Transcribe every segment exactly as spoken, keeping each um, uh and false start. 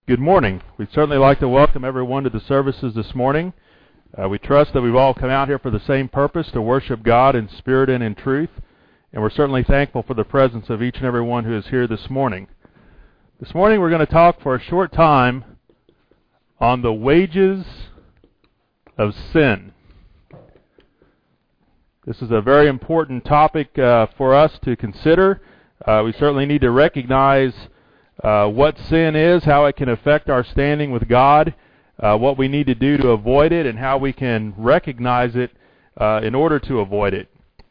Good morning. We'd certainly like to welcome everyone to the services this morning. Uh, we trust that we've all come out here for the same purpose, to worship God in spirit and in truth, and we're certainly thankful for the presence of each and every one who is here this morning. This morning we're going to talk for a short time on the wages of sin. This is a very important topic uh, for us to consider. Uh, we certainly need to recognize Uh, what sin is, how it can affect our standing with God, uh, what we need to do to avoid it, and how we can recognize it uh, in order to avoid it.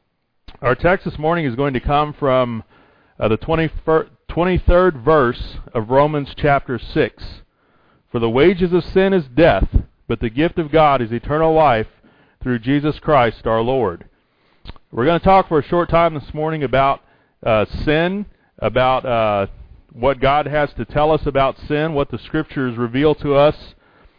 Our text this morning is going to come from uh, the twenty-third verse of Romans chapter six. For the wages of sin is death, but the gift of God is eternal life through Jesus Christ our Lord. We're going to talk for a short time this morning about uh, sin, about uh, what God has to tell us about sin, what the Scriptures reveal to us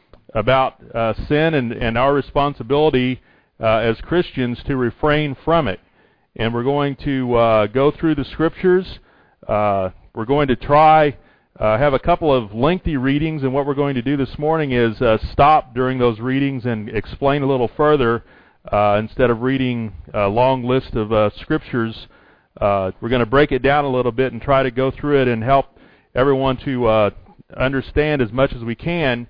about uh, sin, and, and our responsibility uh, as Christians to refrain from it. And we're going to uh, go through the Scriptures. Uh, we're going to try uh, have a couple of lengthy readings, and what we're going to do this morning is uh, stop during those readings and explain a little further uh, instead of reading a long list of uh, Scriptures. Uh, we're going to break it down a little bit and try to go through it and help everyone to uh, understand as much as we can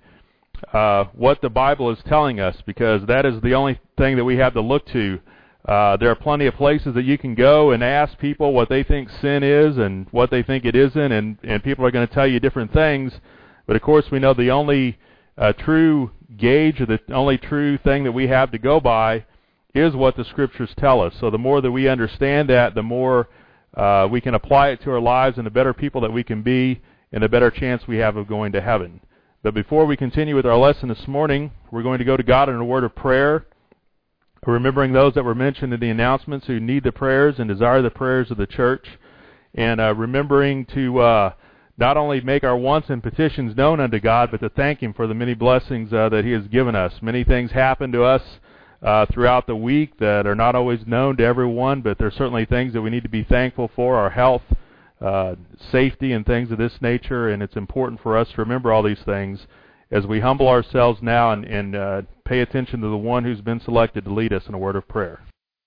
uh, what the Bible is telling us, because that is the only thing that we have to look to. Uh, there are plenty of places that you can go and ask people what they think sin is and what they think it isn't, and, and people are going to tell you different things. But of course we know the only uh, true gauge, or the only true thing that we have to go by is what the Scriptures tell us. So the more that we understand that, the more uh, we can apply it to our lives, and the better people that we can be, and the better chance we have of going to heaven. But before we continue with our lesson this morning, we're going to go to God in a word of prayer, remembering those that were mentioned in the announcements who need the prayers and desire the prayers of the church, and uh, remembering to uh, not only make our wants and petitions known unto God, but to thank Him for the many blessings uh, that He has given us. Many things happen to us Uh, throughout the week that are not always known to everyone, but there's certainly things that we need to be thankful for, our health, uh, safety, and things of this nature, and it's important for us to remember all these things as we humble ourselves now and, and uh, pay attention to the one who's been selected to lead us in a word of prayer.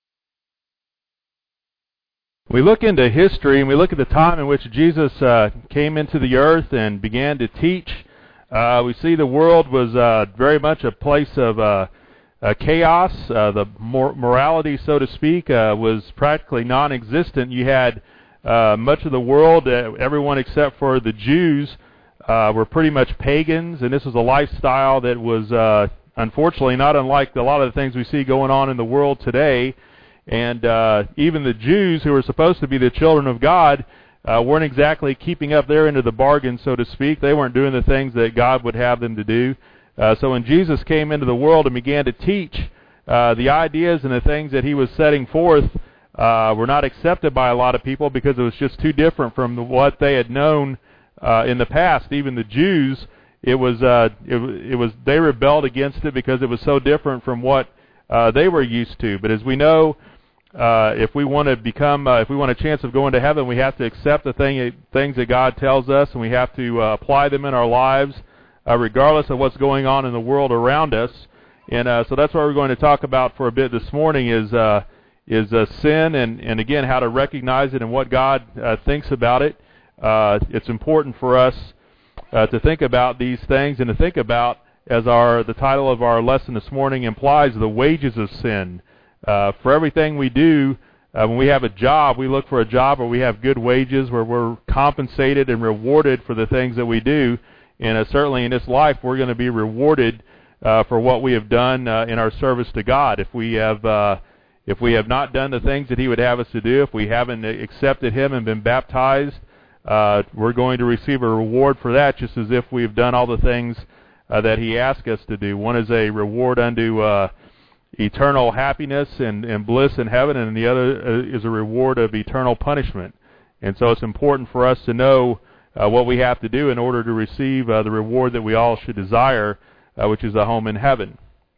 We look into history, and we look at the time in which Jesus uh, came into the earth and began to teach. Uh, we see the world was uh, very much a place of uh, Uh, chaos. Uh, the mor- morality, so to speak, uh, was practically non-existent. You had uh, much of the world, uh, everyone except for the Jews, uh, were pretty much pagans, and this was a lifestyle that was uh, unfortunately not unlike a lot of the things we see going on in the world today. And uh, even the Jews, who were supposed to be the children of God, uh, weren't exactly keeping up their end of the bargain, so to speak. They weren't doing the things that God would have them to do. Uh, so when Jesus came into the world and began to teach, uh, the ideas and the things that He was setting forth uh, were not accepted by a lot of people, because it was just too different from the, what they had known uh, in the past. Even the Jews, it was uh, it, it was they rebelled against it because it was so different from what uh, they were used to. But as we know, uh, if we want to become, uh, if we want a chance of going to heaven, we have to accept the thing, things that God tells us, and we have to uh, apply them in our lives, Uh, regardless of what's going on in the world around us. And uh, so that's what we're going to talk about for a bit this morning is uh, is uh, sin, and, and again, how to recognize it and what God uh, thinks about it. Uh, it's important for us uh, to think about these things, and to think about, as our the title of our lesson this morning implies, the wages of sin. Uh, for everything we do, uh, when we have a job, we look for a job where we have good wages, where we're compensated and rewarded for the things that we do. And uh, certainly in this life, we're going to be rewarded uh, for what we have done uh, in our service to God. If we have, uh, if we have not done the things that He would have us to do, if we haven't accepted Him and been baptized, uh, we're going to receive a reward for that, just as if we've done all the things uh, that He asked us to do. One is a reward unto uh, eternal happiness and, and bliss in heaven, and the other is a reward of eternal punishment. And so it's important for us to know Uh, what we have to do in order to receive uh, the reward that we all should desire, uh, which is a home in heaven.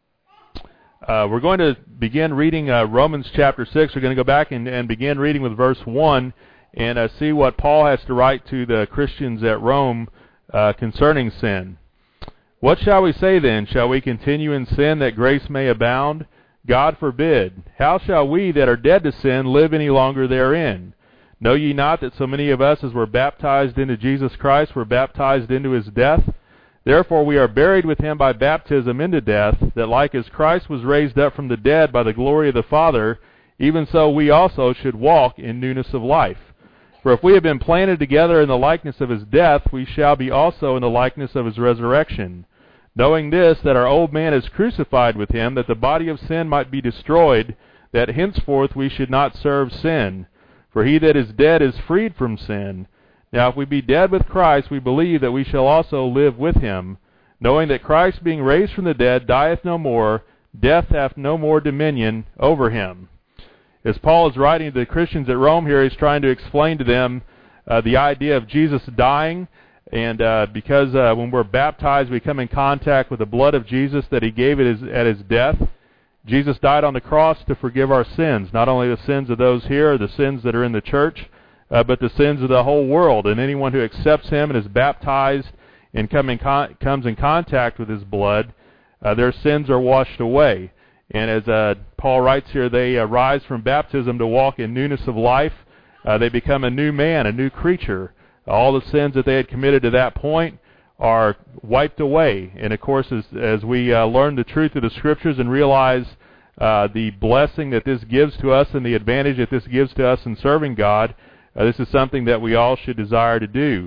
Uh, we're going to begin reading uh, Romans chapter six. We're going to go back and, and begin reading with verse one, and uh, see what Paul has to write to the Christians at Rome uh, concerning sin. What shall we say then? Shall we continue in sin that grace may abound? God forbid. How shall we that are dead to sin live any longer therein? Know ye not that so many of us as were baptized into Jesus Christ were baptized into his death? Therefore we are buried with him by baptism into death, that like as Christ was raised up from the dead by the glory of the Father, even so we also should walk in newness of life. For if we have been planted together in the likeness of his death, we shall be also in the likeness of his resurrection. Knowing this, that our old man is crucified with him, that the body of sin might be destroyed, that henceforth we should not serve sin. For he that is dead is freed from sin. Now if we be dead with Christ, we believe that we shall also live with him, knowing that Christ being raised from the dead dieth no more, death hath no more dominion over him. As Paul is writing to the Christians at Rome here, he's trying to explain to them uh, the idea of Jesus dying, and uh, because uh, when we're baptized, we come in contact with the blood of Jesus that he gave at his, at his death. Jesus died on the cross to forgive our sins, not only the sins of those here, the sins that are in the church, uh, but the sins of the whole world. And anyone who accepts him and is baptized and come in con- comes in contact with his blood, uh, their sins are washed away. And as uh, Paul writes here, they uh, rise from baptism to walk in newness of life. Uh, they become a new man, a new creature. All the sins that they had committed to that point are wiped away. And of course, as, as we uh, learn the truth of the Scriptures and realize uh, the blessing that this gives to us and the advantage that this gives to us in serving God, uh, this is something that we all should desire to do.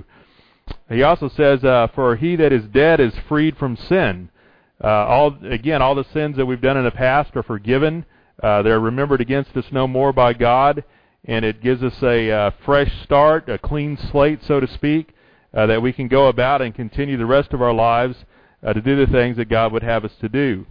He also says, uh, for he that is dead is freed from sin. Uh, all again, all the sins that we've done in the past are forgiven. Uh, they're remembered against us no more by God, and it gives us a uh, fresh start, a clean slate, so to speak, uh, that we can go about and continue the rest of our lives uh, to do the things that God would have us to do.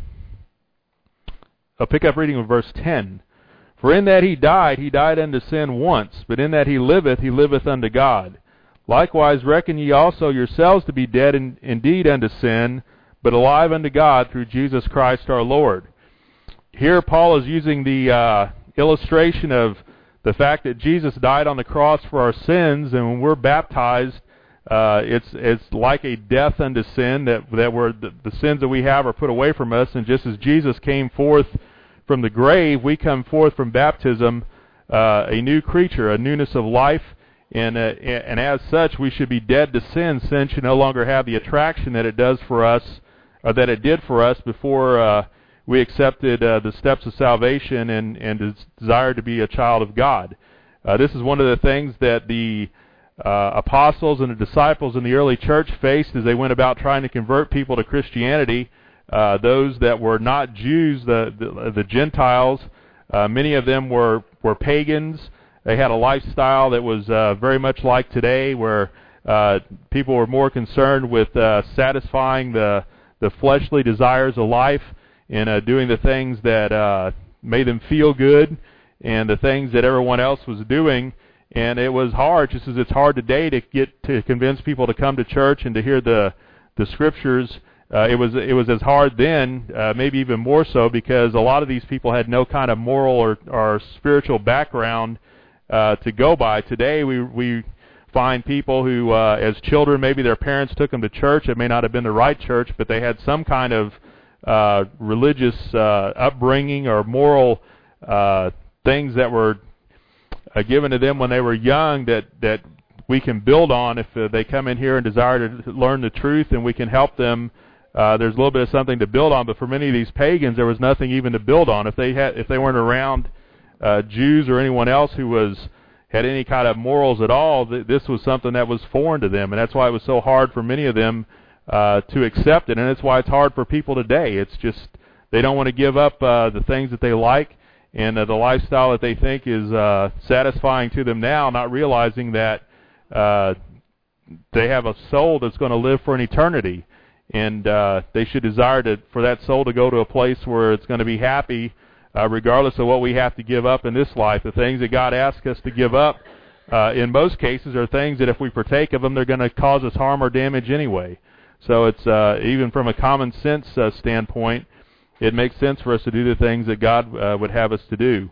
I'll pick up reading with verse ten. For in that he died, he died unto sin once, but in that he liveth, he liveth unto God. Likewise reckon ye also yourselves to be dead in, indeed unto sin, but alive unto God through Jesus Christ our Lord. Here Paul is using the uh, illustration of the fact that Jesus died on the cross for our sins, and when we're baptized, uh, it's it's like a death unto sin, that that we're, the, the sins that we have are put away from us, and just as Jesus came forth from the grave, we come forth from baptism uh, a new creature, a newness of life, and uh, and as such, we should be dead to sin. Sin should no longer have the attraction that it does for us, or that it did for us before uh, we accepted uh, the steps of salvation and, and desired to be a child of God. Uh, this is one of the things that the uh, apostles and the disciples in the early church faced as they went about trying to convert people to Christianity. Uh, those that were not Jews, the, the, the Gentiles, uh, many of them were, were pagans. They had a lifestyle that was uh, very much like today, where uh, people were more concerned with uh, satisfying the the fleshly desires of life, and uh, doing the things that uh, made them feel good, and the things that everyone else was doing. And it was hard, just as it's hard today to get to convince people to come to church and to hear the the Scriptures. Uh, it was it was as hard then, uh, maybe even more so, because a lot of these people had no kind of moral or, or spiritual background uh, to go by. Today we we find people who, uh, as children, maybe their parents took them to church. It may not have been the right church, but they had some kind of uh, religious uh, upbringing or moral uh, things that were uh, given to them when they were young that, that we can build on if uh, they come in here and desire to learn the truth, and we can help them. Uh, there's a little bit of something to build on, but for many of these pagans, there was nothing even to build on. If they had, if they weren't around uh, Jews or anyone else who was had any kind of morals at all, th- this was something that was foreign to them, and that's why it was so hard for many of them uh, to accept it, and that's why it's hard for people today. It's just they don't want to give up uh, the things that they like and uh, the lifestyle that they think is uh, satisfying to them now, not realizing that uh, they have a soul that's going to live for an eternity, and uh, they should desire to, for that soul to go to a place where it's going to be happy, Uh, regardless of what we have to give up in this life. The things that God asks us to give up, uh, in most cases, are things that if we partake of them, they're going to cause us harm or damage anyway. So it's uh, even from a common sense uh, standpoint, it makes sense for us to do the things that God uh, would have us to do.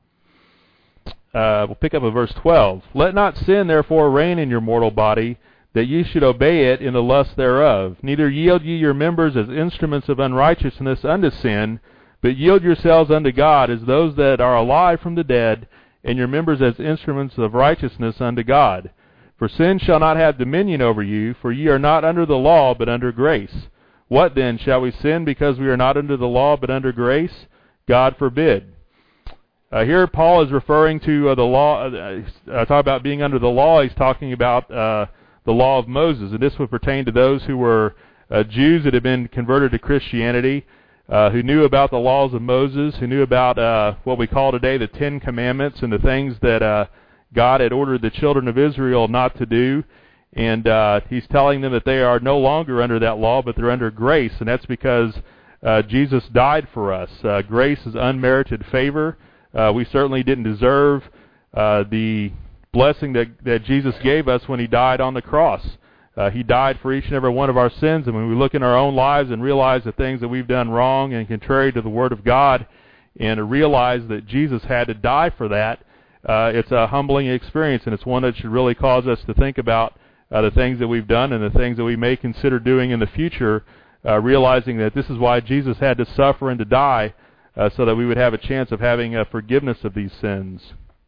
Uh, we'll pick up at verse twelve. Let not sin therefore reign in your mortal body, that ye should obey it in the lust thereof. Neither yield ye your members as instruments of unrighteousness unto sin, but yield yourselves unto God as those that are alive from the dead, and your members as instruments of righteousness unto God. For sin shall not have dominion over you, for ye are not under the law, but under grace. What then? Shall we sin because we are not under the law, but under grace? God forbid. Uh, here Paul is referring to uh, the law, uh, uh, talk about being under the law. He's talking about uh, the law of Moses, and this would pertain to those who were uh, Jews that had been converted to Christianity, uh, who knew about the laws of Moses, who knew about uh, what we call today the Ten Commandments and the things that uh, God had ordered the children of Israel not to do. And uh, he's telling them that they are no longer under that law, but they're under grace, and that's because uh, Jesus died for us. Uh, grace is unmerited favor. Uh, we certainly didn't deserve uh, the blessing that, that Jesus gave us when he died on the cross. Uh, he died for each and every one of our sins, and when we look in our own lives and realize the things that we've done wrong and contrary to the Word of God, and realize that Jesus had to die for that, uh, it's a humbling experience, and it's one that should really cause us to think about uh, the things that we've done and the things that we may consider doing in the future, uh, realizing that this is why Jesus had to suffer and to die, uh, so that we would have a chance of having uh, forgiveness of these sins.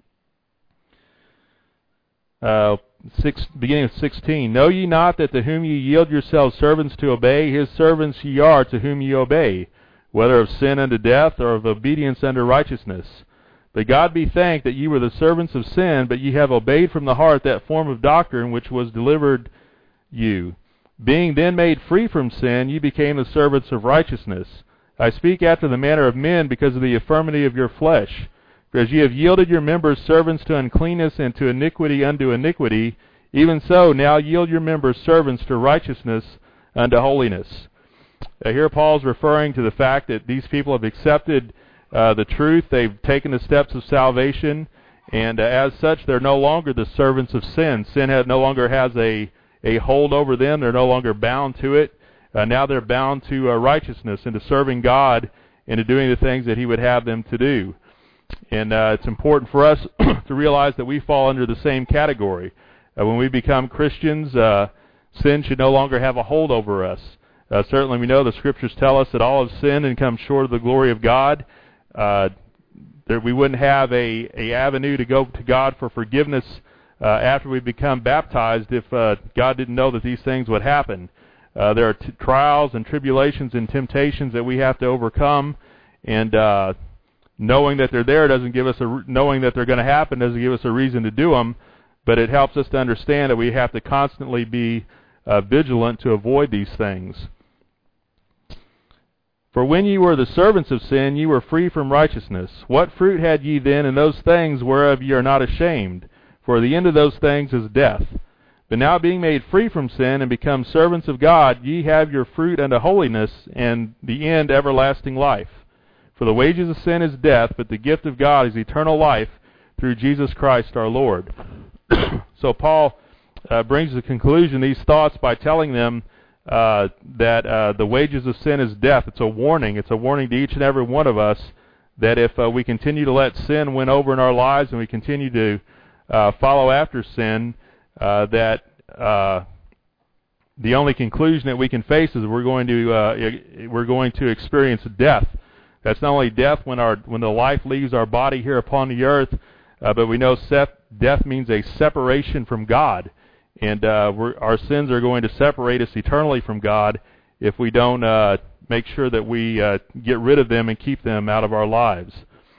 Uh, six, beginning of sixteen, Know ye not that to whom ye yield yourselves servants to obey, his servants ye are to whom ye obey, whether of sin unto death or of obedience unto righteousness? But God be thanked that ye were the servants of sin, but ye have obeyed from the heart that form of doctrine which was delivered you. Being then made free from sin, ye became the servants of righteousness. I speak after the manner of men because of the infirmity of your flesh. For as ye have yielded your members servants to uncleanness and to iniquity unto iniquity, even so now yield your members servants to righteousness unto holiness. Uh, here Paul's referring to the fact that these people have accepted uh, the truth. They've taken the steps of salvation, and uh, as such they're no longer the servants of sin. Sin has, no longer has a, a hold over them. They're no longer bound to it. Uh, now they're bound to uh, righteousness and to serving God and to doing the things that he would have them to do. And uh, it's important for us to realize that we fall under the same category. Uh, when we become Christians, uh, sin should no longer have a hold over us. Uh, certainly we know the Scriptures tell us that all have sinned and come short of the glory of God. Uh, there, we wouldn't have a, a avenue to go to God for forgiveness uh, after we become baptized if uh, God didn't know that these things would happen. Uh, there are t- trials and tribulations and temptations that we have to overcome, and uh, knowing that they're there doesn't give us a re- knowing that they're going to happen doesn't give us a reason to do them, but it helps us to understand that we have to constantly be uh, vigilant to avoid these things. For when ye were the servants of sin, ye were free from righteousness. What fruit had ye then in those things whereof ye are not ashamed? For the end of those things is death. But now being made free from sin and become servants of God, ye have your fruit unto holiness, and the end everlasting life. For the wages of sin is death, but the gift of God is eternal life through Jesus Christ our Lord. So Paul uh, brings to the conclusion these thoughts by telling them uh, that uh, the wages of sin is death. It's a warning. It's a warning to each and every one of us that if uh, we continue to let sin win over in our lives and we continue to uh, follow after sin, uh, that uh, the only conclusion that we can face is we're going to uh, we're going to experience death. That's not only death when our when the life leaves our body here upon the earth, uh, but we know sep- death means a separation from God, and uh, we're, our sins are going to separate us eternally from God if we don't uh, make sure that we uh, get rid of them and keep them out of our lives.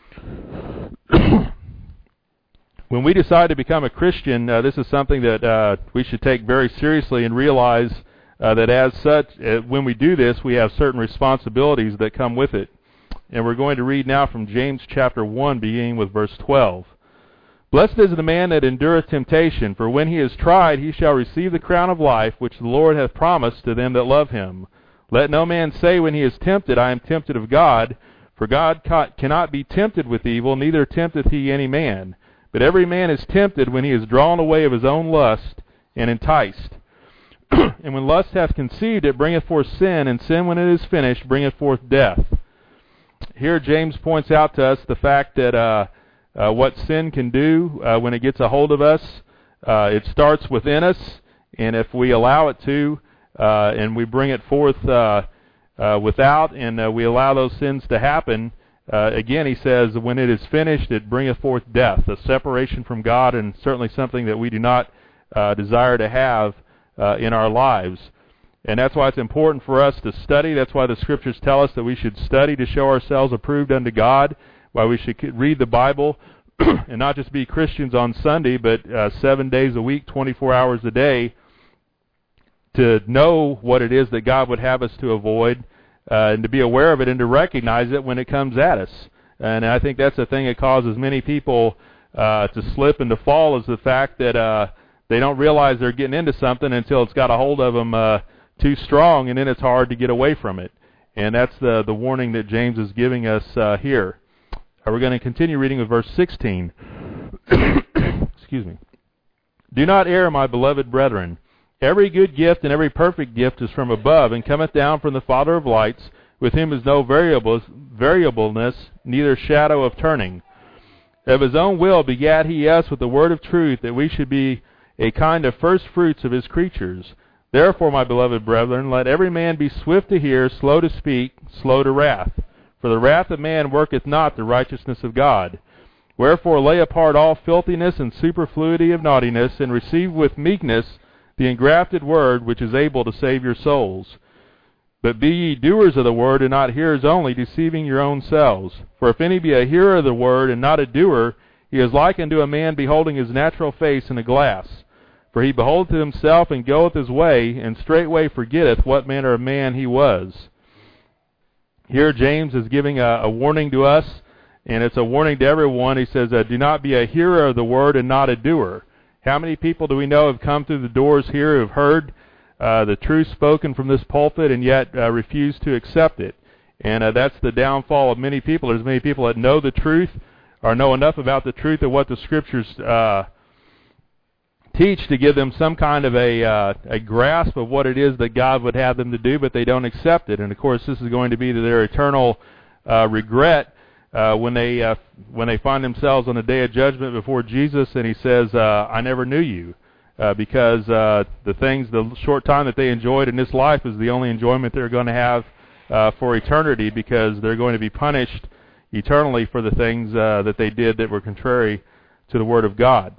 When we decide to become a Christian, uh, this is something that uh, we should take very seriously and realize uh, that as such, uh, when we do this, we have certain responsibilities that come with it. And we're going to read now from James chapter one, beginning with verse twelve. Blessed is the man that endureth temptation, for when he is tried, he shall receive the crown of life, which the Lord hath promised to them that love him. Let no man say when he is tempted, I am tempted of God, for God cannot be tempted with evil, neither tempteth he any man. But every man is tempted when he is drawn away of his own lust, and enticed. And when lust hath conceived, it bringeth forth sin, and sin, when it is finished, bringeth forth death. Here James points out to us the fact that uh, uh, what sin can do uh, when it gets a hold of us. Uh, it starts within us, and if we allow it to, uh, and we bring it forth uh, uh, without, and uh, we allow those sins to happen, uh, again, he says, when it is finished, it bringeth forth death, a separation from God, and certainly something that we do not uh, desire to have uh, in our lives. And that's why it's important for us to study. That's why the Scriptures tell us that we should study to show ourselves approved unto God, why we should read the Bible, and not just be Christians on Sunday, but uh, seven days a week, twenty-four hours a day, to know what it is that God would have us to avoid, uh, and to be aware of it and to recognize it when it comes at us. And I think that's the thing that causes many people uh, to slip and to fall, is the fact that uh, they don't realize they're getting into something until it's got a hold of them uh, too strong, and then it's hard to get away from it. And that's the, the warning that James is giving us uh, here. We're going to continue reading with verse sixteen. Excuse me. Do not err, my beloved brethren. Every good gift and every perfect gift is from above, and cometh down from the Father of lights, with whom is no variable, variableness, neither shadow of turning. Of his own will begat he us with the word of truth, that we should be a kind of first fruits of his creatures. Therefore, my beloved brethren, let every man be swift to hear, slow to speak, slow to wrath. For the wrath of man worketh not the righteousness of God. Wherefore lay apart all filthiness and superfluity of naughtiness, and receive with meekness the engrafted word, which is able to save your souls. But be ye doers of the word, and not hearers only, deceiving your own selves. For if any be a hearer of the word, and not a doer, he is like unto a man beholding his natural face in a glass. For he beholdeth himself, and goeth his way, and straightway forgetteth what manner of man he was. Here James is giving a, a warning to us, and it's a warning to everyone. He says, uh, do not be a hearer of the word and not a doer. How many people do we know have come through the doors here who have heard uh, the truth spoken from this pulpit and yet uh, refuse to accept it? And uh, that's the downfall of many people. There's many people that know the truth, or know enough about the truth of what the Scriptures uh, teach to give them some kind of a uh, a grasp of what it is that God would have them to do, but they don't accept it. And of course, this is going to be to their eternal uh, regret uh, when they uh, when they find themselves on the day of judgment before Jesus, and He says, uh, "I never knew you," uh, because uh, the things, the short time that they enjoyed in this life, is the only enjoyment they're going to have uh, for eternity, because they're going to be punished eternally for the things uh, that they did that were contrary to the Word of God.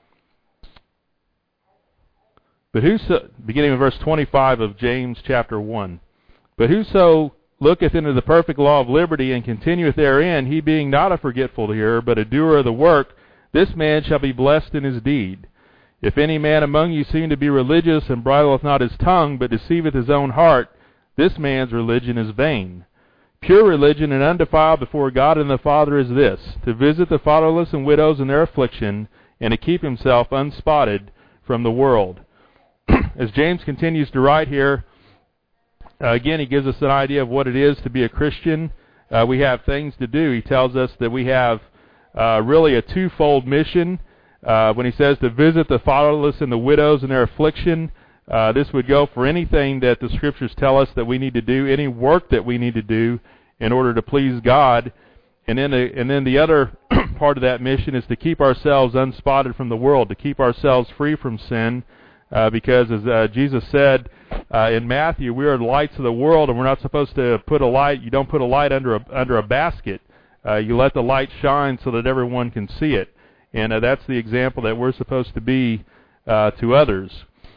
But whoso, beginning with verse twenty-five of James chapter one, but whoso looketh into the perfect law of liberty and continueth therein, he being not a forgetful hearer, but a doer of the work, this man shall be blessed in his deed. If any man among you seem to be religious, and bridleth not his tongue, but deceiveth his own heart, this man's religion is vain. Pure religion and undefiled before God and the Father is this, to visit the fatherless and widows in their affliction, and to keep himself unspotted from the world. As James continues to write here, uh, again, he gives us an idea of what it is to be a Christian. Uh, we have things to do. He tells us that we have uh, really a twofold mission. Uh, when he says to visit the fatherless and the widows in their affliction, uh, this would go for anything that the Scriptures tell us that we need to do, any work that we need to do in order to please God. And then the, and then the other part of that mission is to keep ourselves unspotted from the world, to keep ourselves free from sin. Uh, because as uh, Jesus said uh, in Matthew, we are the lights of the world, and we're not supposed to put a light. You don't put a light under a under a basket. Uh, you let the light shine so that everyone can see it, and uh, that's the example that we're supposed to be uh, to others.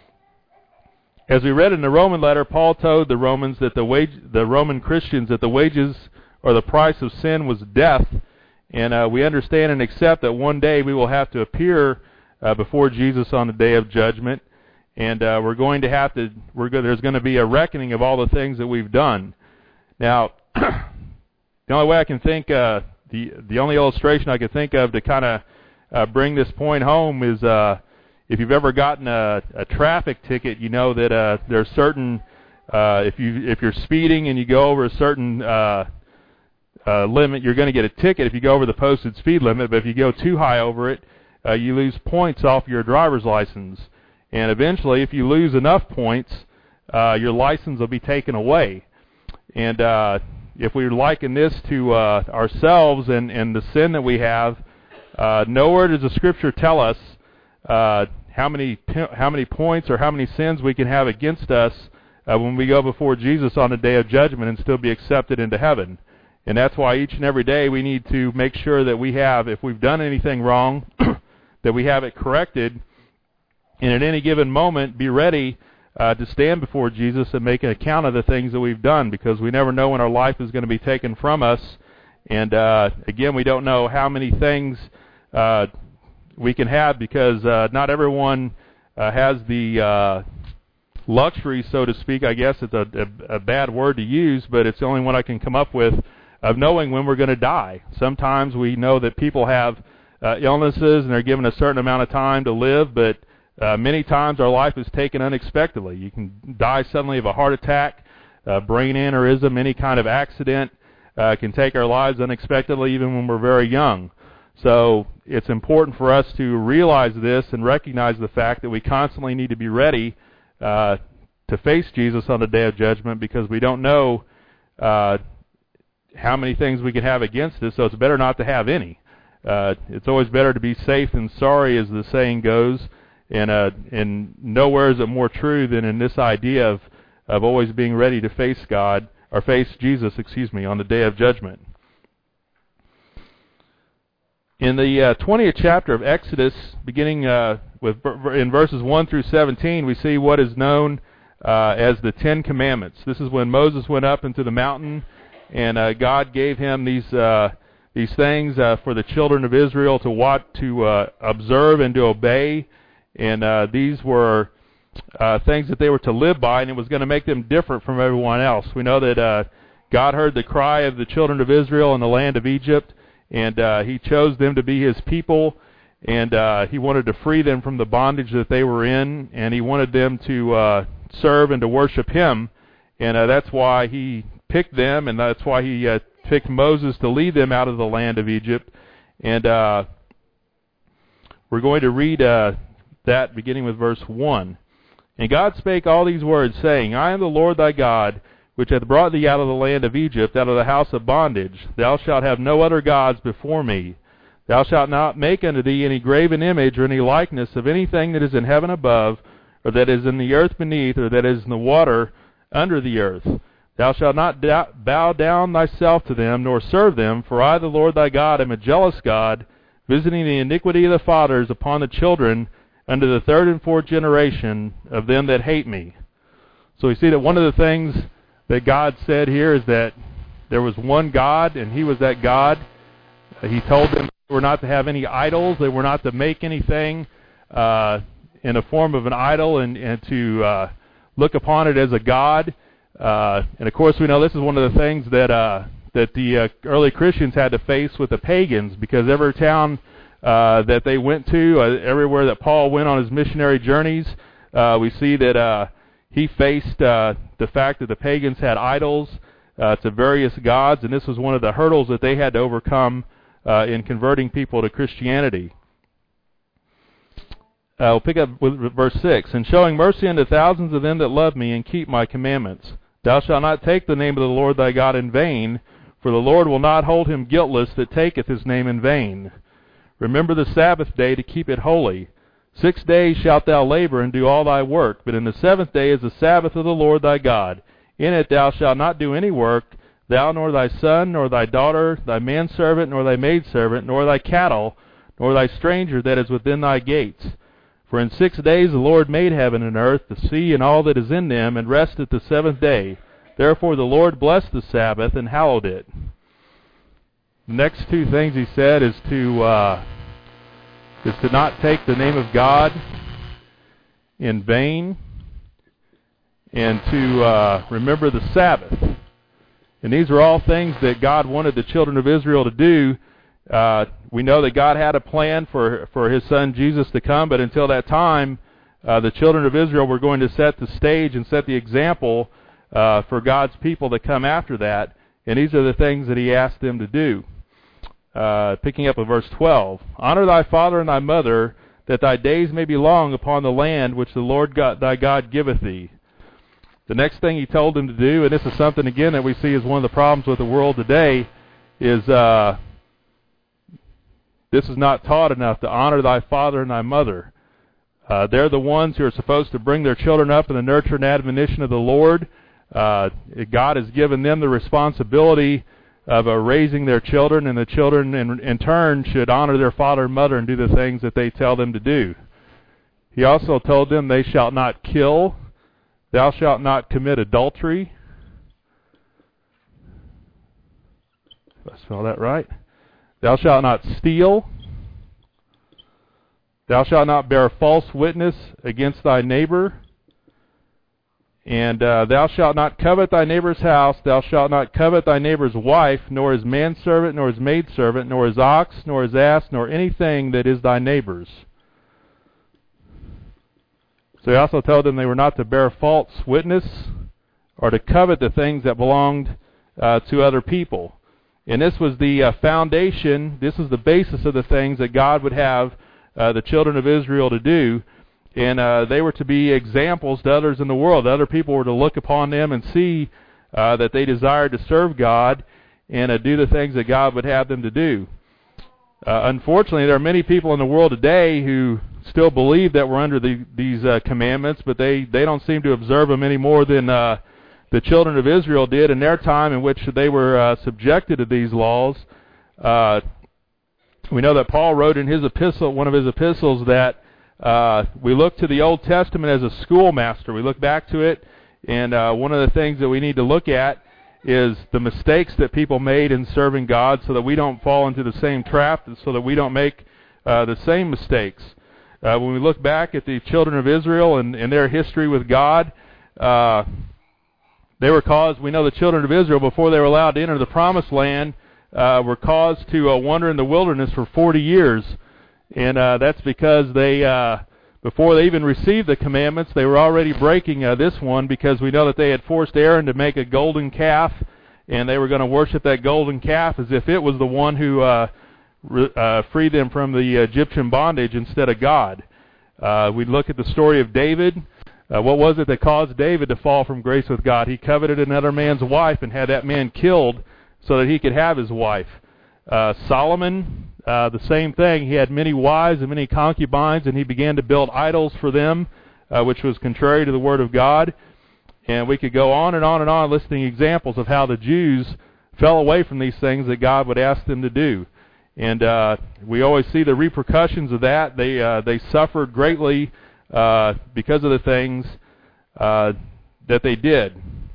As we read in the Roman letter, Paul told the Romans that the wage, the Roman Christians, that the wages or the price of sin was death, and uh, we understand and accept that one day we will have to appear uh, before Jesus on the day of judgment. And uh, we're going to have to, we're go, there's going to be a reckoning of all the things that we've done. Now, the only way I can think, uh, the the only illustration I can think of to kind of uh, bring this point home is uh, if you've ever gotten a, a traffic ticket, you know that uh, there's certain, uh, if you if you're speeding and you go over a certain uh, uh, limit, you're going to get a ticket if you go over the posted speed limit. But if you go too high over it, uh, you lose points off your driver's license. And eventually, if you lose enough points, uh, your license will be taken away. And uh, if we liken this to uh, ourselves and, and the sin that we have, uh, nowhere does the Scripture tell us uh, how many how many points or how many sins we can have against us uh, when we go before Jesus on the day of judgment and still be accepted into heaven. And that's why each and every day we need to make sure that we have, if we've done anything wrong, that we have it corrected, and at any given moment be ready uh, to stand before Jesus and make an account of the things that we've done, because we never know when our life is going to be taken from us. And uh, again, we don't know how many things uh, we can have, because uh, not everyone uh, has the uh, luxury, so to speak. I guess it's a, a, a bad word to use, but it's the only one I can come up with, of knowing when we're going to die. Sometimes we know that people have uh, illnesses and they're given a certain amount of time to live, but uh, many times our life is taken unexpectedly. You can die suddenly of a heart attack, uh, brain aneurysm, any kind of accident uh, can take our lives unexpectedly, even when we're very young. So it's important for us to realize this and recognize the fact that we constantly need to be ready uh, to face Jesus on the day of judgment, because we don't know uh, how many things we can have against us, so it's better not to have any. Uh, it's always better to be safe than sorry, as the saying goes, and uh, and nowhere is it more true than in this idea of, of always being ready to face God, or face Jesus, excuse me, on the day of judgment. In the uh, twentieth chapter of Exodus, beginning uh, with in verses one through seventeen, we see what is known uh, as the Ten Commandments. This is when Moses went up into the mountain, and uh, God gave him these uh, these things uh, for the children of Israel to watch, to uh, observe, and to obey. And uh, these were uh, things that they were to live by, and it was going to make them different from everyone else. We know that uh, God heard the cry of the children of Israel in the land of Egypt, and uh, He chose them to be His people, and uh, He wanted to free them from the bondage that they were in, and He wanted them to uh, serve and to worship Him. And uh, that's why He picked them, and that's why He uh, picked Moses to lead them out of the land of Egypt. And uh, we're going to read uh, that beginning with verse one. And God spake all these words, saying, I am the Lord thy God, which hath brought thee out of the land of Egypt, out of the house of bondage. Thou shalt have no other gods before me. Thou shalt not make unto thee any graven image or any likeness of anything that is in heaven above, or that is in the earth beneath, or that is in the water under the earth. Thou shalt not da- bow down thyself to them, nor serve them, for I, the Lord thy God, am a jealous God, visiting the iniquity of the fathers upon the children, unto the third and fourth generation of them that hate me. So we see that one of the things that God said here is that there was one God, and He was that God. He told them they were not to have any idols. They were not to make anything uh, in a form of an idol, and, and to uh, look upon it as a god. Uh, and of course, we know this is one of the things that uh, that the uh, early Christians had to face with the pagans, because every town uh, that they went to, uh, everywhere that Paul went on his missionary journeys, uh, we see that uh, he faced uh, the fact that the pagans had idols uh, to various gods, and this was one of the hurdles that they had to overcome uh, in converting people to Christianity. Uh, we'll pick up with verse six. And showing mercy unto thousands of them that love me and keep my commandments. Thou shalt not take the name of the Lord thy God in vain, for the Lord will not hold him guiltless that taketh his name in vain. Remember the Sabbath day to keep it holy. Six days shalt thou labor and do all thy work, but in the seventh day is the Sabbath of the Lord thy God. In it thou shalt not do any work, thou nor thy son, nor thy daughter, thy manservant, nor thy maidservant, nor thy cattle, nor thy stranger that is within thy gates. For in six days the Lord made heaven and earth, the sea and all that is in them, and rested the seventh day. Therefore the Lord blessed the Sabbath and hallowed it. The next two things He said is to uh, is to not take the name of God in vain, and to uh, remember the Sabbath. And these are all things that God wanted the children of Israel to do. Uh, we know that God had a plan for for His Son Jesus to come, but until that time, uh, the children of Israel were going to set the stage and set the example uh, for God's people to come after that. And these are the things that He asked them to do. Uh, picking up at verse twelve. Honor thy father and thy mother, that thy days may be long upon the land which the Lord God, thy God giveth thee. The next thing He told them to do, and this is something again that we see is one of the problems with the world today, is uh, this is not taught enough, to honor thy father and thy mother. Uh, they're the ones who are supposed to bring their children up in the nurture and admonition of the Lord. Uh, God has given them the responsibility of uh, raising their children, and the children in, in turn should honor their father and mother and do the things that they tell them to do. He also told them, they shall not kill, thou shalt not commit adultery. Did I spell that right? Thou shalt not steal. Thou shalt not bear false witness against thy neighbor. And uh, thou shalt not covet thy neighbor's house. Thou shalt not covet thy neighbor's wife, nor his manservant, nor his maidservant, nor his ox, nor his ass, nor anything that is thy neighbor's. So he also told them they were not to bear false witness or to covet the things that belonged uh, to other people. And this was the uh, foundation, this is the basis of the things that God would have uh, the children of Israel to do. And uh, they were to be examples to others in the world. Other people were to look upon them and see uh, that they desired to serve God and uh, do the things that God would have them to do. Uh, unfortunately, there are many people in the world today who still believe that we're under the, these uh, commandments, but they, they don't seem to observe them any more than uh, the children of Israel did in their time in which they were uh, subjected to these laws. Uh, we know that Paul wrote in his epistle, one of his epistles, that uh, we look to the Old Testament as a schoolmaster. We look back to it, and uh, one of the things that we need to look at is the mistakes that people made in serving God, so that we don't fall into the same trap, so that we don't make uh, the same mistakes. Uh, when we look back at the children of Israel and, and their history with God, uh, they were caused, we know the children of Israel, before they were allowed to enter the promised land, uh, were caused to uh, wander in the wilderness for forty years. And uh, that's because they, uh, before they even received the commandments, they were already breaking uh, this one, because we know that they had forced Aaron to make a golden calf, and they were going to worship that golden calf as if it was the one who uh, re- uh, freed them from the Egyptian bondage instead of God. Uh, we look at the story of David. Uh, what was it that caused David to fall from grace with God? He coveted another man's wife and had that man killed so that he could have his wife. Uh, Solomon, uh, the same thing. He had many wives and many concubines, and he began to build idols for them, uh, which was contrary to the Word of God. And we could go on and on and on listing examples of how the Jews fell away from these things that God would ask them to do. And uh, we always see the repercussions of that. They uh, they suffered greatly uh, because of the things uh, that they did.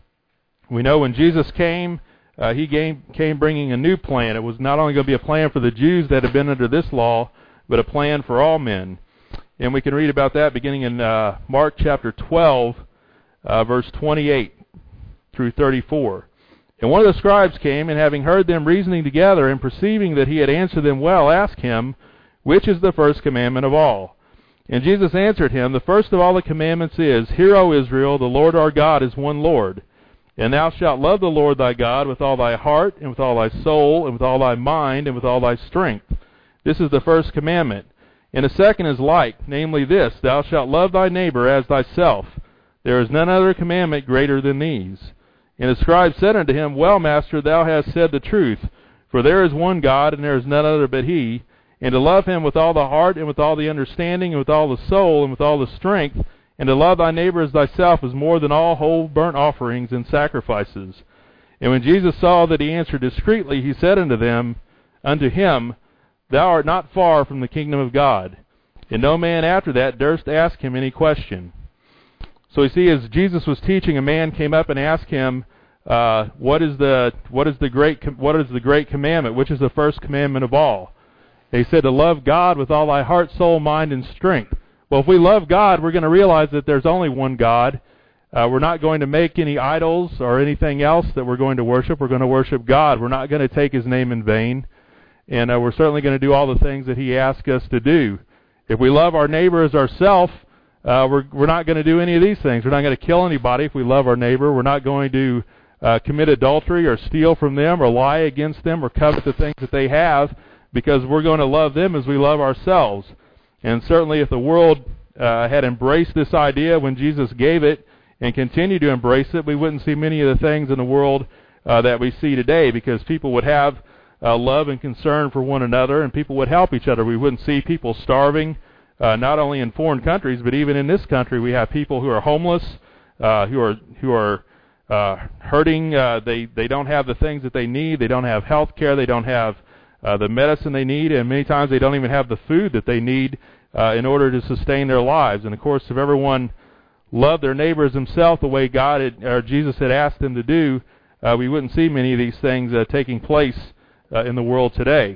We know when Jesus came, Uh, he came, came bringing a new plan. It was not only going to be a plan for the Jews that had been under this law, but a plan for all men. And we can read about that beginning in uh, Mark chapter twelve, uh, verse twenty-eight through thirty-four. And one of the scribes came, and having heard them reasoning together, and perceiving that he had answered them well, asked him, which is the first commandment of all? And Jesus answered him, the first of all the commandments is, Hear, O Israel, the Lord our God is one Lord. And thou shalt love the Lord thy God with all thy heart, and with all thy soul, and with all thy mind, and with all thy strength. This is the first commandment. And the second is like, namely this, Thou shalt love thy neighbor as thyself. There is none other commandment greater than these. And the scribe said unto him, Well, master, thou hast said the truth. For there is one God, and there is none other but he. And to love him with all the heart, and with all the understanding, and with all the soul, and with all the strength, and to love thy neighbor as thyself is more than all whole burnt offerings and sacrifices. And when Jesus saw that he answered discreetly, he said unto them, unto him, Thou art not far from the kingdom of God. And no man after that durst ask him any question. So you see, as Jesus was teaching, a man came up and asked him, uh, "What is the what is the great what is the great commandment? Which is the first commandment of all?" And he said, "To love God with all thy heart, soul, mind, and strength." Well, if we love God, we're going to realize that there's only one God. Uh, we're not going to make any idols or anything else that we're going to worship. We're going to worship God. We're not going to take His name in vain. And uh, we're certainly going to do all the things that He asks us to do. If we love our neighbor as ourselves, uh, we're, we're not going to do any of these things. We're not going to kill anybody if we love our neighbor. We're not going to uh, commit adultery or steal from them or lie against them or covet the things that they have, because we're going to love them as we love ourselves. And certainly if the world uh, had embraced this idea when Jesus gave it and continued to embrace it, we wouldn't see many of the things in the world uh, that we see today, because people would have uh, love and concern for one another, and people would help each other. We wouldn't see people starving uh, not only in foreign countries, but even in this country, we have people who are homeless, uh, who are who are uh, hurting. Uh, they they don't have the things that they need. They don't have health care. They don't have uh, the medicine they need, and many times they don't even have the food that they need uh, in order to sustain their lives. And of course, if everyone loved their neighbor as himself the way God had, or Jesus had asked them to do, uh, we wouldn't see many of these things uh, taking place uh, in the world today.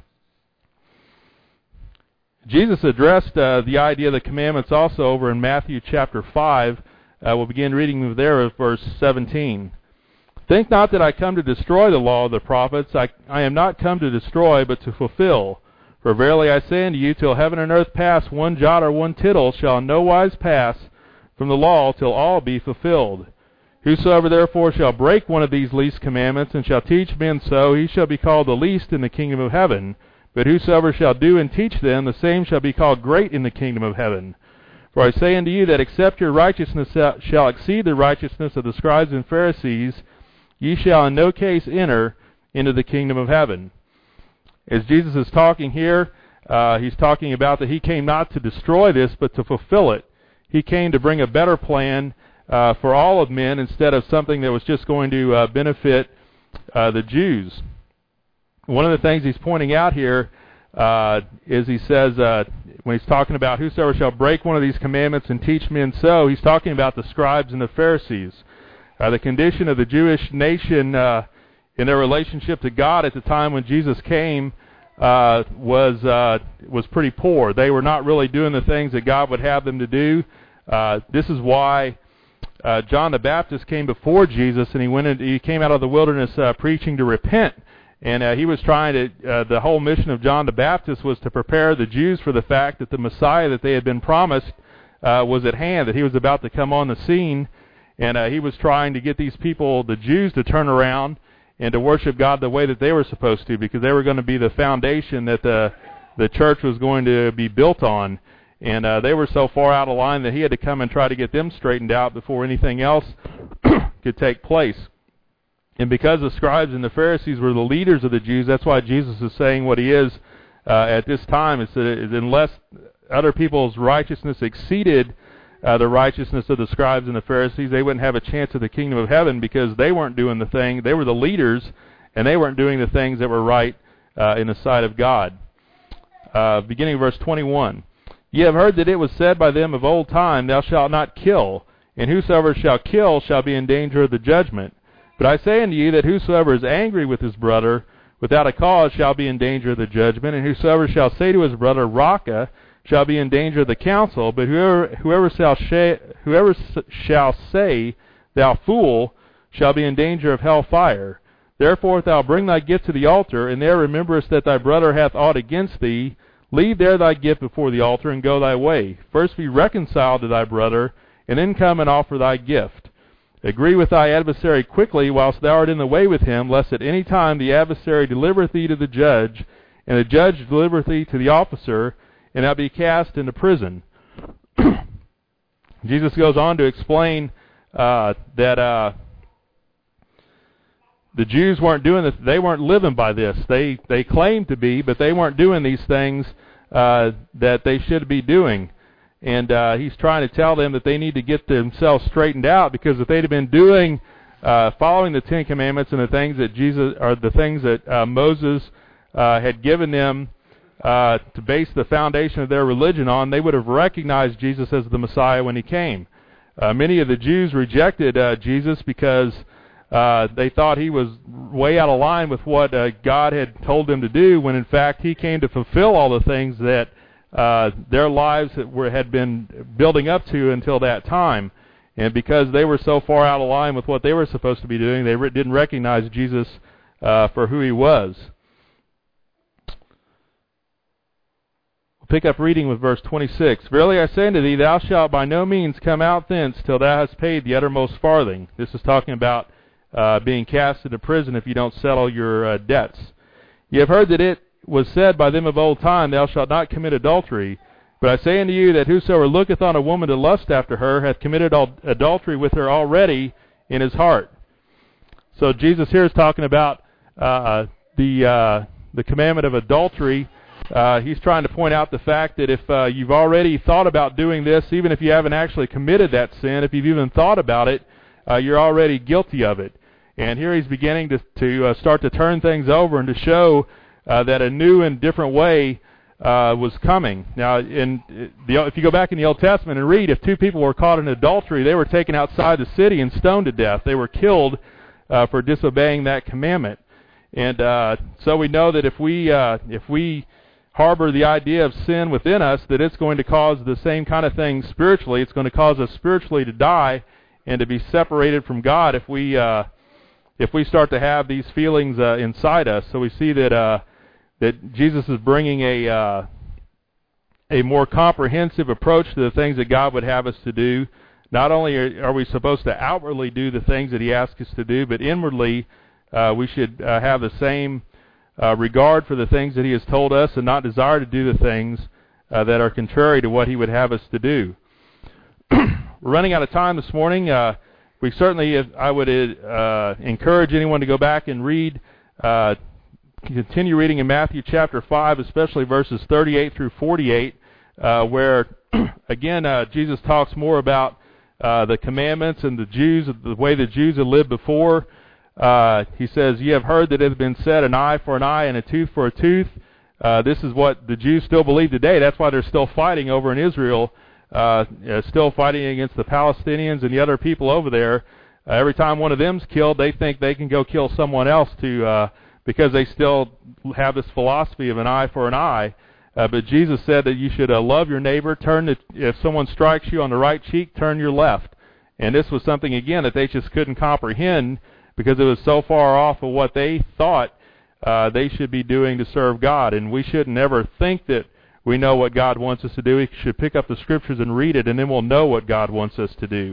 Jesus addressed uh, the idea of the commandments also over in Matthew chapter five. Uh, we'll begin reading there at verse seventeen. Think not that I come to destroy the law of the prophets. I, I am not come to destroy, but to fulfill. For verily I say unto you, till heaven and earth pass, one jot or one tittle shall in no wise pass from the law till all be fulfilled. Whosoever therefore shall break one of these least commandments, and shall teach men so, he shall be called the least in the kingdom of heaven. But whosoever shall do and teach them, the same shall be called great in the kingdom of heaven. For I say unto you that except your righteousness shall exceed the righteousness of the scribes and Pharisees, ye shall in no case enter into the kingdom of heaven. As Jesus is talking here, uh, he's talking about that he came not to destroy this, but to fulfill it. He came to bring a better plan uh, for all of men instead of something that was just going to uh, benefit uh, the Jews. One of the things he's pointing out here uh, is he says, uh, when he's talking about whosoever shall break one of these commandments and teach men so, he's talking about the scribes and the Pharisees. Uh, the condition of the Jewish nation uh, in their relationship to God at the time when Jesus came uh, was uh, was pretty poor. They were not really doing the things that God would have them to do. Uh, this is why uh, John the Baptist came before Jesus, and he went into, he came out of the wilderness uh, preaching to repent. And uh, he was trying to, uh, the whole mission of John the Baptist was to prepare the Jews for the fact that the Messiah that they had been promised uh, was at hand, that he was about to come on the scene. And uh, he was trying to get these people, the Jews, to turn around and to worship God the way that they were supposed to, because they were going to be the foundation that the the church was going to be built on. And uh, they were so far out of line that he had to come and try to get them straightened out before anything else could take place. And because the scribes and the Pharisees were the leaders of the Jews, that's why Jesus is saying what he is uh, at this time. It's that unless other people's righteousness exceeded uh, the righteousness of the scribes and the Pharisees, they wouldn't have a chance at the kingdom of heaven, because they weren't doing the thing. They were the leaders, and they weren't doing the things that were right uh, in the sight of God. Uh, beginning of verse twenty-one. Ye have heard that it was said by them of old time, Thou shalt not kill, and whosoever shall kill shall be in danger of the judgment. But I say unto you that whosoever is angry with his brother without a cause shall be in danger of the judgment, and whosoever shall say to his brother, Raca, shall be in danger of the council. But whoever whoever shall sh- whoever shall say, Thou fool, shall be in danger of hell fire. Therefore if thou bring thy gift to the altar, and there rememberest that thy brother hath aught against thee, leave there thy gift before the altar, and go thy way. First be reconciled to thy brother, and then come and offer thy gift. Agree with thy adversary quickly whilst thou art in the way with him, lest at any time the adversary delivereth thee to the judge, and the judge delivereth thee to the officer, and thou be cast into prison. Jesus goes on to explain uh, that uh, the Jews weren't doing this; they weren't living by this. They they claimed to be, but they weren't doing these things uh, that they should be doing. And uh, he's trying to tell them that they need to get themselves straightened out, because if they'd have been doing, uh, following the Ten Commandments and the things that Jesus, or the things that uh, Moses uh, had given them uh, to base the foundation of their religion on, they would have recognized Jesus as the Messiah when he came. Uh, many of the Jews rejected uh, Jesus because uh, they thought he was way out of line with what uh, God had told them to do, when in fact he came to fulfill all the things that Uh, their lives that were, had been building up to until that time. And because they were so far out of line with what they were supposed to be doing, they re- didn't recognize Jesus uh, for who he was. We'll pick up reading with verse twenty-six. Verily I say unto thee, thou shalt by no means come out thence till thou hast paid the uttermost farthing. This is talking about uh, being cast into prison if you don't settle your uh, debts. Ye have heard that it was said by them of old time, Thou shalt not commit adultery. But I say unto you that whosoever looketh on a woman to lust after her hath committed adultery with her already in his heart. So Jesus here is talking about uh, the uh, the commandment of adultery Uh, he's trying to point out the fact that if uh, you've already thought about doing this, even if you haven't actually committed that sin, if you've even thought about it, uh, you're already guilty of it. And here he's beginning to, to uh, start to turn things over and to show uh, that a new and different way uh, was coming. Now, in the, if you go back in the Old Testament and read, if two people were caught in adultery, they were taken outside the city and stoned to death. They were killed uh, for disobeying that commandment. And uh, so we know that if we uh, if we harbor the idea of sin within us, that it's going to cause the same kind of thing spiritually. It's going to cause us spiritually to die and to be separated from God if we uh, if we start to have these feelings uh, inside us. So we see that uh, that Jesus is bringing a uh, a more comprehensive approach to the things that God would have us to do. Not only are, are we supposed to outwardly do the things that He asks us to do, but inwardly uh, we should uh, have the same Uh, regard for the things that He has told us and not desire to do the things uh, that are contrary to what He would have us to do. We're running out of time this morning. Uh, we certainly, if I would uh, encourage anyone to go back and read, uh, continue reading in Matthew chapter five, especially verses thirty-eight through forty-eight, uh, where, again, uh, Jesus talks more about uh, the commandments and the Jews, the way the Jews had lived before. Uh, he says, "Ye have heard that it has been said, an eye for an eye and a tooth for a tooth." Uh, this is what the Jews still believe today. That's why they're still fighting over in Israel, uh, uh, still fighting against the Palestinians and the other people over there. Uh, every time one of them's killed, they think they can go kill someone else to uh, because they still have this philosophy of an eye for an eye. Uh, but Jesus said that you should uh, love your neighbor. Turn the, if someone strikes you on the right cheek, turn your left. And this was something, again, that they just couldn't comprehend, because it was so far off of what they thought uh, they should be doing to serve God. And we shouldn't ever think that we know what God wants us to do. We should pick up the Scriptures and read it, and then we'll know what God wants us to do.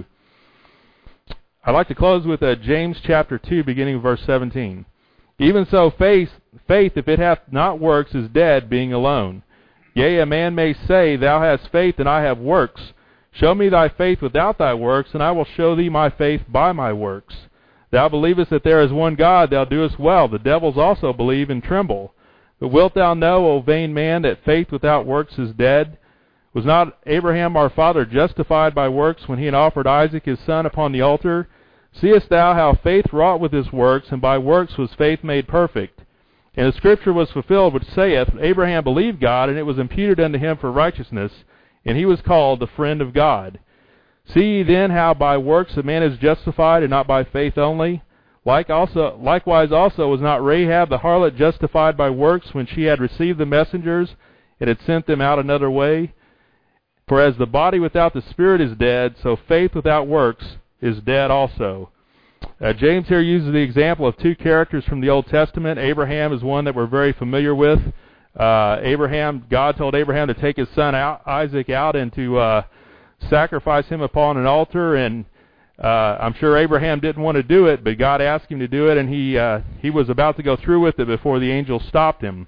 I'd like to close with uh, James chapter two, beginning with verse seventeen. "Even so, faith, faith, if it hath not works, is dead, being alone. Yea, a man may say, Thou hast faith, and I have works. Show me thy faith without thy works, and I will show thee my faith by my works. Thou believest that there is one God, thou doest well. The devils also believe and tremble. But wilt thou know, O vain man, that faith without works is dead? Was not Abraham our father justified by works when he had offered Isaac his son upon the altar? Seest thou how faith wrought with his works, and by works was faith made perfect? And the Scripture was fulfilled, which saith, Abraham believed God, and it was imputed unto him for righteousness, and he was called the friend of God. See ye then how by works a man is justified, and not by faith only? Like also, likewise also was not Rahab the harlot justified by works when she had received the messengers, and had sent them out another way? For as the body without the spirit is dead, so faith without works is dead also." Uh, James here uses the example of two characters from the Old Testament. Abraham is one that we're very familiar with. Uh, Abraham, God told Abraham to take his son out, Isaac out and to uh, sacrifice him upon an altar, and uh, I'm sure Abraham didn't want to do it, but God asked him to do it, and he uh, he was about to go through with it before the angel stopped him.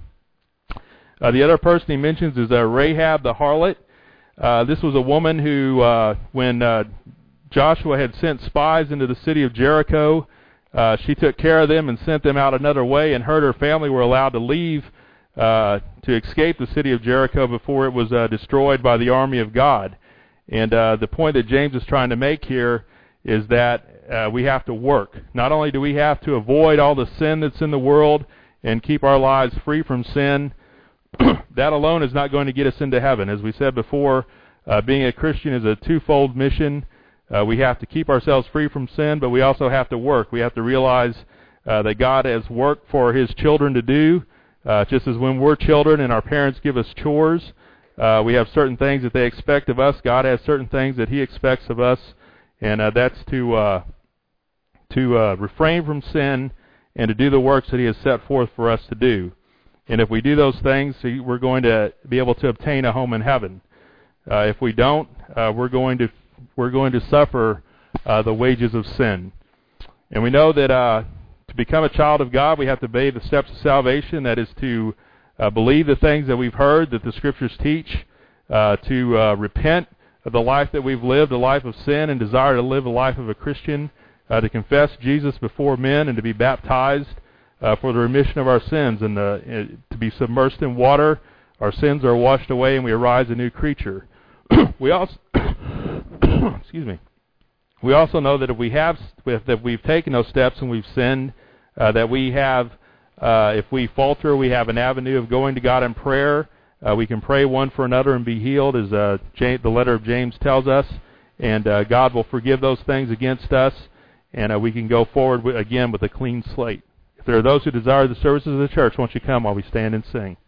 Uh, the other person he mentions is uh, Rahab the harlot. Uh, this was a woman who, uh, when uh, Joshua had sent spies into the city of Jericho, uh, she took care of them and sent them out another way, and her and her family were allowed to leave uh, to escape the city of Jericho before it was uh, destroyed by the army of God. And uh, the point that James is trying to make here is that uh, we have to work. Not only do we have to avoid all the sin that's in the world and keep our lives free from sin, that alone is not going to get us into heaven. As we said before, uh, being a Christian is a twofold mission. Uh, we have to keep ourselves free from sin, but we also have to work. We have to realize uh, that God has work for His children to do, uh, just as when we're children and our parents give us chores. Uh, we have certain things that they expect of us. God has certain things that He expects of us, and uh, that's to uh, to uh, refrain from sin and to do the works that He has set forth for us to do. And if we do those things, we're going to be able to obtain a home in heaven. Uh, if we don't, uh, we're going to we're going to suffer uh, the wages of sin. And we know that uh, to become a child of God, we have to obey the steps of salvation. That is to uh, believe the things that we've heard, that the Scriptures teach, uh, to uh, repent of the life that we've lived, a life of sin, and desire to live a life of a Christian, uh, to confess Jesus before men, and to be baptized uh, for the remission of our sins, and uh, to be submersed in water our sins are washed away, and we arise a new creature. we also, excuse me. We also know that if we have, if we've taken those steps and we've sinned, uh, that we have, uh, if we falter, we have an avenue of going to God in prayer. Uh, we can pray one for another and be healed, as uh, James, the letter of James tells us, and uh, God will forgive those things against us, and uh, we can go forward with, again with a clean slate. If there are those who desire the services of the church, won't you come while we stand and sing?